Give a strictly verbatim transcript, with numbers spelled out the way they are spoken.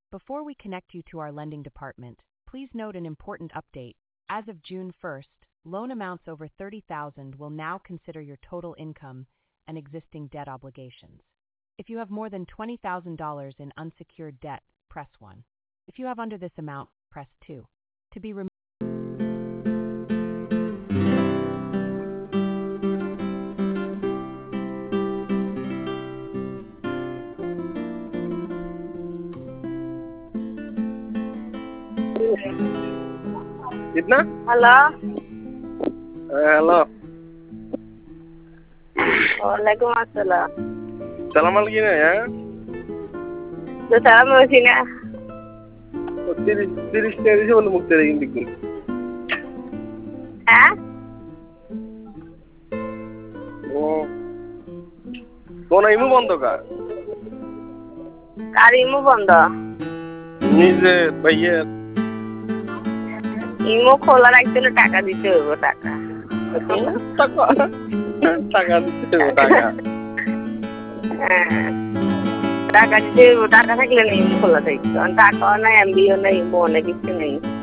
Before we connect you to our lending department, please note an important update. As of June first, loan amounts over thirty thousand dollars will now consider your total income and existing debt obligations. If you have more than twenty thousand dollars in unsecured debt, press one. If you have under this amount, press two. To be removed. Idna? Halo. Eh, halo. Waalaikumsalam. Salam lagi na ya. Udah salam belum sih nak? Tiris tiris tiris mana mukti lagi dikun? Hah? Oh. Kau na imu bondo ka? Karimu bondo. Nije bayar. Imo খোলা রাখতে হলে টাকা দিতে হবে টাকা টাকা টাকা দিতে হবে টাকা হ্যাঁ টাকা দিতে হবে টাকা থাকলে না ইমো খোলা থাকতো টাকাও নাই এমবিও নাই ইমো অনেক কিছু নেই